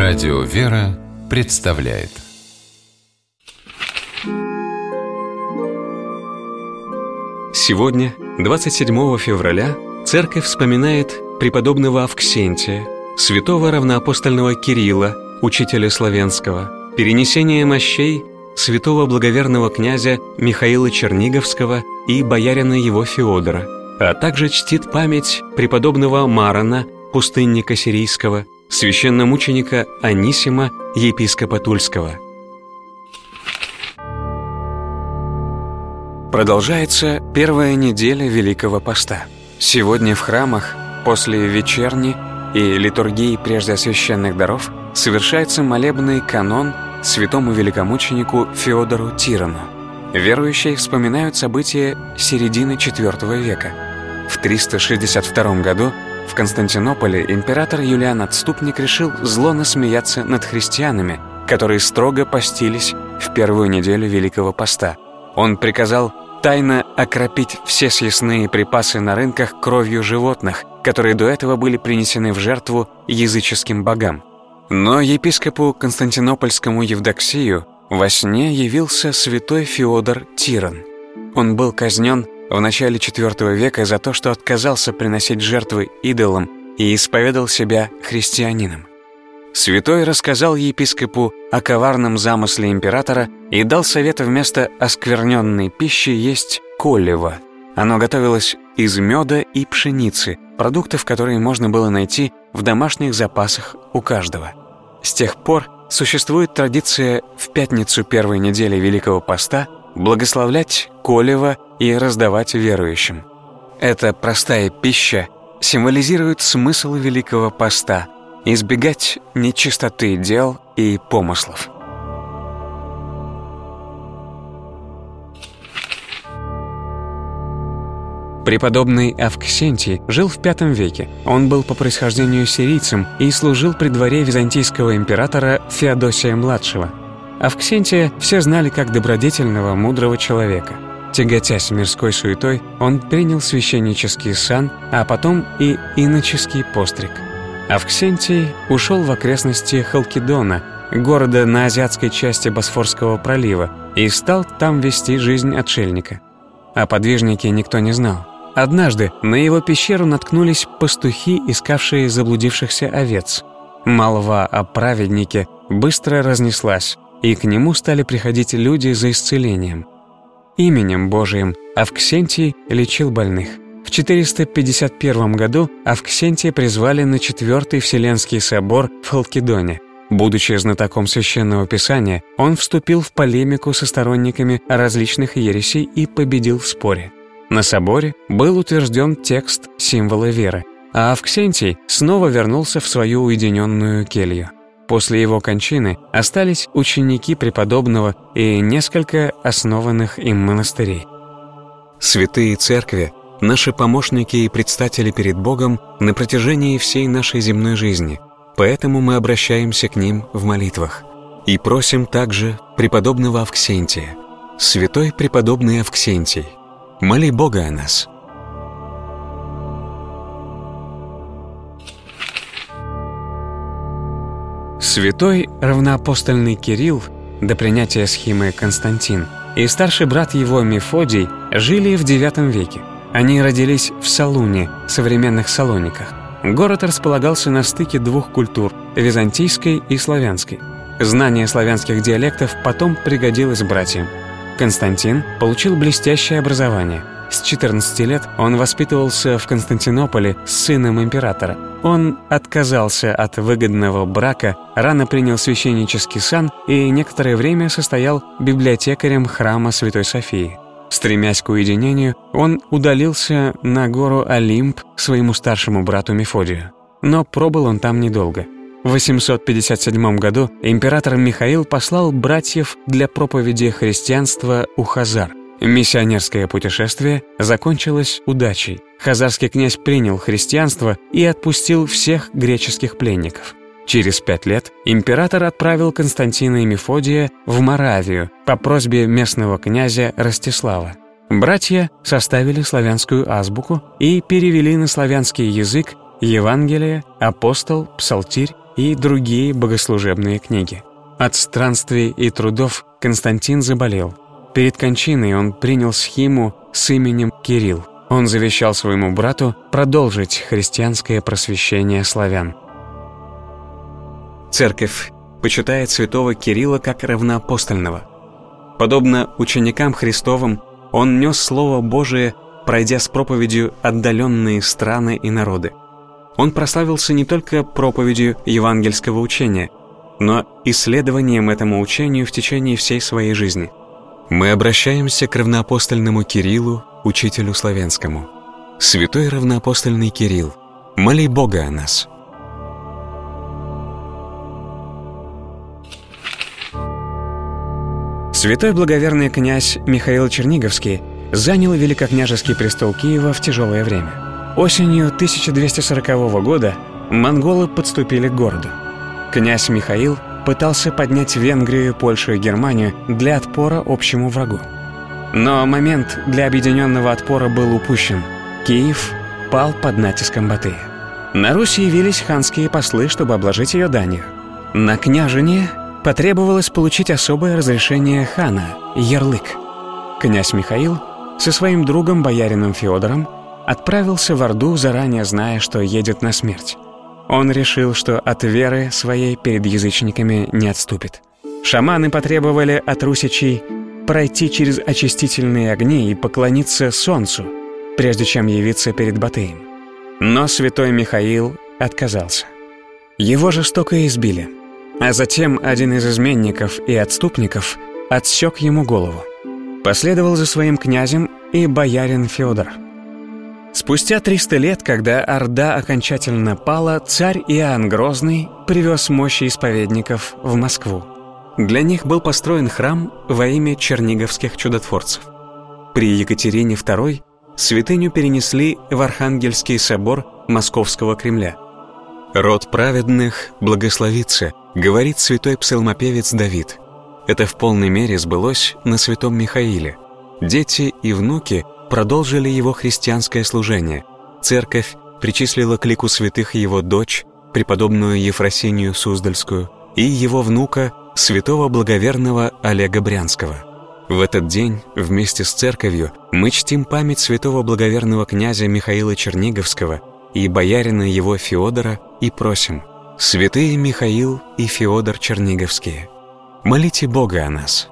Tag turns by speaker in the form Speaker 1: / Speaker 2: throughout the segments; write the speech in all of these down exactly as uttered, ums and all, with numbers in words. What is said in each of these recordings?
Speaker 1: Радио «Вера» представляет.
Speaker 2: Сегодня, двадцать седьмого февраля, Церковь вспоминает преподобного Авксентия, святого равноапостольного Кирилла, учителя славянского, перенесение мощей святого благоверного князя Михаила Черниговского и боярина его Феодора, а также чтит память преподобного Марона, пустынника сирийского, священномученика Анисима, епископа Тульского. Продолжается первая неделя Великого Поста. Сегодня в храмах после вечерни и литургии прежде священных даров совершается молебный канон святому великомученику Феодору Тирану. Верующие вспоминают события середины четвёртого века. В триста шестьдесят втором году в Константинополе император Юлиан Отступник решил зло насмеяться над христианами, которые строго постились в первую неделю Великого Поста. Он приказал тайно окропить все съестные припасы на рынках кровью животных, которые до этого были принесены в жертву языческим богам. Но епископу Константинопольскому Евдоксию во сне явился святой Феодор Тиран. Он был казнен в начале четвёртого века за то, что отказался приносить жертвы идолам и исповедал себя христианином. Святой рассказал епископу о коварном замысле императора и дал совет вместо оскверненной пищи есть колево. Оно готовилось из меда и пшеницы, продуктов, которые можно было найти в домашних запасах у каждого. С тех пор существует традиция в пятницу первой недели Великого Поста благословлять колево и раздавать верующим. Эта простая пища символизирует смысл Великого Поста – избегать нечистоты дел и помыслов. Преподобный Авксентий жил в пятом веке. Он был по происхождению сирийцем и служил при дворе византийского императора Феодосия-младшего. Авксентия все знали как добродетельного, мудрого человека. Тяготясь мирской суетой, он принял священнический сан, а потом и иноческий постриг. Авксентий ушел в окрестности Халкидона, города на азиатской части Босфорского пролива, и стал там вести жизнь отшельника. О подвижнике никто не знал. Однажды на его пещеру наткнулись пастухи, искавшие заблудившихся овец. Молва о праведнике быстро разнеслась, и к нему стали приходить люди за исцелением. Именем Божиим Авксентий лечил больных. В четыреста пятьдесят первом году Авксентия призвали на Четвертый Вселенский собор в Халкидоне. Будучи знатоком священного писания, он вступил в полемику со сторонниками различных ересей и победил в споре. На соборе был утвержден текст символа веры, а Авксентий снова вернулся в свою уединенную келью. После его кончины остались ученики преподобного и несколько основанных им монастырей. Святые церкви – наши помощники и предстатели перед Богом на протяжении всей нашей земной жизни, поэтому мы обращаемся к ним в молитвах. И просим также преподобного Авксентия: «Святой преподобный Авксентий, моли Бога о нас». Святой равноапостольный Кирилл, до принятия схимы Константин, и старший брат его Мефодий жили в девятом веке. Они родились в Салуне, современных Салониках. Город располагался на стыке двух культур – византийской и славянской. Знание славянских диалектов потом пригодилось братьям. Константин получил блестящее образование. С четырнадцати лет он воспитывался в Константинополе с сыном императора. Он отказался от выгодного брака, рано принял священнический сан и некоторое время состоял библиотекарем храма Святой Софии. Стремясь к уединению, он удалился на гору Олимп к своему старшему брату Мефодию. Но пробыл он там недолго. В восемьсот пятьдесят седьмом году император Михаил послал братьев для проповеди христианства у хазар. Миссионерское путешествие закончилось удачей. Хазарский князь принял христианство и отпустил всех греческих пленников. Через пять лет император отправил Константина и Мефодия в Моравию по просьбе местного князя Ростислава. Братья составили славянскую азбуку и перевели на славянский язык Евангелие, апостол, псалтирь и другие богослужебные книги. От странствий и трудов Константин заболел. Перед кончиной он принял схиму с именем Кирилл. Он завещал своему брату продолжить христианское просвещение славян. Церковь почитает святого Кирилла как равноапостольного. Подобно ученикам Христовым, он нес Слово Божие, пройдя с проповедью отдаленные страны и народы. Он прославился не только проповедью евангельского учения, но исследованием этому учению в течение всей своей жизни. Мы обращаемся к равноапостольному Кириллу, учителю славянскому. Святой равноапостольный Кирилл, моли Бога о нас. Святой благоверный князь Михаил Черниговский занял великокняжеский престол Киева в тяжелое время. Осенью тысяча двести сорокового года монголы подступили к городу. Князь Михаил пытался поднять Венгрию, Польшу и Германию для отпора общему врагу. Но момент для объединенного отпора был упущен. Киев пал под натиском Батыя. На Руси явились ханские послы, чтобы обложить ее данью. На княжение потребовалось получить особое разрешение хана – ярлык. Князь Михаил со своим другом боярином Феодором отправился в Орду, заранее зная, что едет на смерть. Он решил, что от веры своей перед язычниками не отступит. Шаманы потребовали от русичей пройти через очистительные огни и поклониться солнцу, прежде чем явиться перед Батыем. Но святой Михаил отказался. Его жестоко избили, а затем один из изменников и отступников отсек ему голову. Последовал за своим князем и боярин Феодор. Спустя триста лет, когда Орда окончательно пала, царь Иоанн Грозный привез мощи исповедников в Москву. Для них был построен храм во имя черниговских чудотворцев. При Екатерине второй святыню перенесли в Архангельский собор Московского Кремля. «Род праведных благословится», говорит святой псалмопевец Давид. Это в полной мере сбылось на святом Михаиле. Дети и внуки продолжили его христианское служение. Церковь причислила к лику святых его дочь, преподобную Ефросинию Суздальскую, и его внука, святого благоверного Олега Брянского. В этот день вместе с церковью мы чтим память святого благоверного князя Михаила Черниговского и боярина его Феодора и просим: святые Михаил и Феодор Черниговские, молите Бога о нас.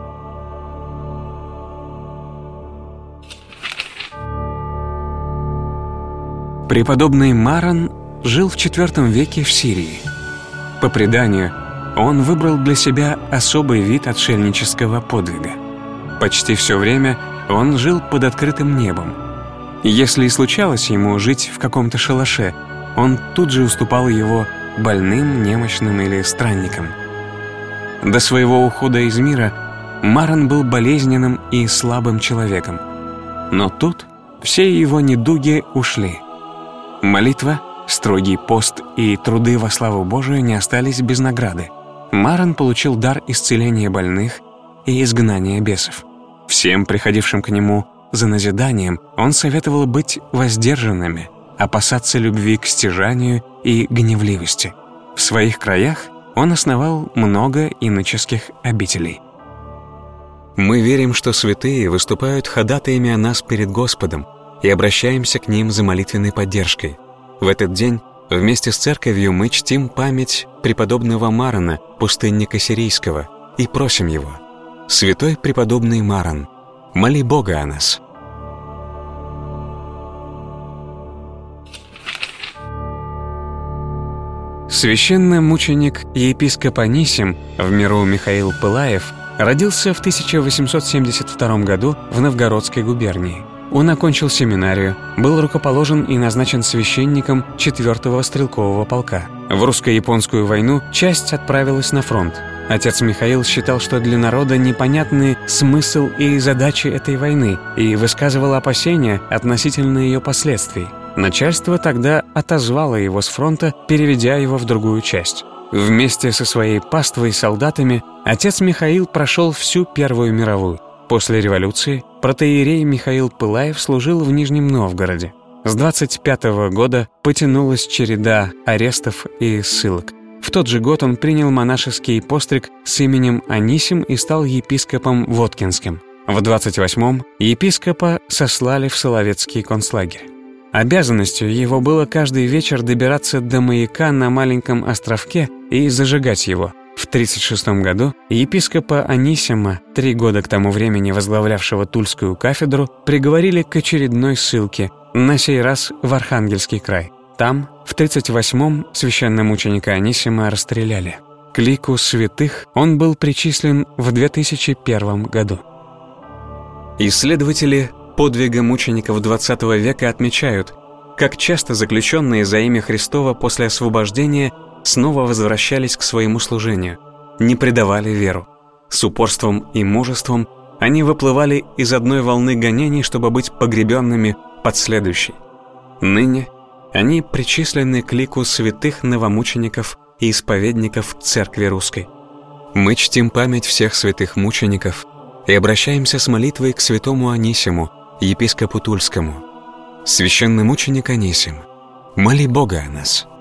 Speaker 2: Преподобный Маран жил в четвёртом веке в Сирии. По преданию, он выбрал для себя особый вид отшельнического подвига. Почти все время он жил под открытым небом. Если и случалось ему жить в каком-то шалаше, он тут же уступал его больным, немощным или странникам. До своего ухода из мира Маран был болезненным и слабым человеком. Но тут все его недуги ушли. Молитва, строгий пост и труды во славу Божию не остались без награды. Маран получил дар исцеления больных и изгнания бесов. Всем приходившим к нему за назиданием он советовал быть воздержанными, опасаться любви к стяжанию и гневливости. В своих краях он основал много иноческих обителей. Мы верим, что святые выступают ходатаями о нас перед Господом и обращаемся к ним за молитвенной поддержкой. В этот день вместе с церковью мы чтим память преподобного Марана, пустынника сирийского, и просим его: святой преподобный Маран, моли Бога о нас. Священномученик епископ Анисим, в миру Михаил Пылаев, родился в тысяча восемьсот семьдесят втором году в Новгородской губернии. Он окончил семинарию, был рукоположен и назначен священником четвёртого стрелкового полка. В русско-японскую войну часть отправилась на фронт. Отец Михаил считал, что для народа непонятны смысл и задачи этой войны, и высказывал опасения относительно ее последствий. Начальство тогда отозвало его с фронта, переведя его в другую часть. Вместе со своей паствой и солдатами отец Михаил прошел всю Первую мировую. После революции протоиерей Михаил Пылаев служил в Нижнем Новгороде. С двадцать пятого года потянулась череда арестов и ссылок. В тот же год он принял монашеский постриг с именем Анисим и стал епископом Воткинским. В двадцать восьмом епископа сослали в Соловецкий концлагерь. Обязанностью его было каждый вечер добираться до маяка на маленьком островке и зажигать его. В тридцать шестом году епископа Анисима, три года к тому времени возглавлявшего Тульскую кафедру, приговорили к очередной ссылке, на сей раз в Архангельский край. Там, в тридцать восьмом, священномученика Анисима расстреляли. К лику святых он был причислен в две тысячи первом году. Исследователи подвига мучеников двадцатого века отмечают, как часто заключенные за имя Христово после освобождения снова возвращались к своему служению, не предавали веру. С упорством и мужеством они выплывали из одной волны гонений, чтобы быть погребенными под следующей. Ныне они причислены к лику святых новомучеников и исповедников Церкви Русской. Мы чтим память всех святых мучеников и обращаемся с молитвой к святому Анисиму, епископу Тульскому. Священномученик Анисим, моли Бога о нас.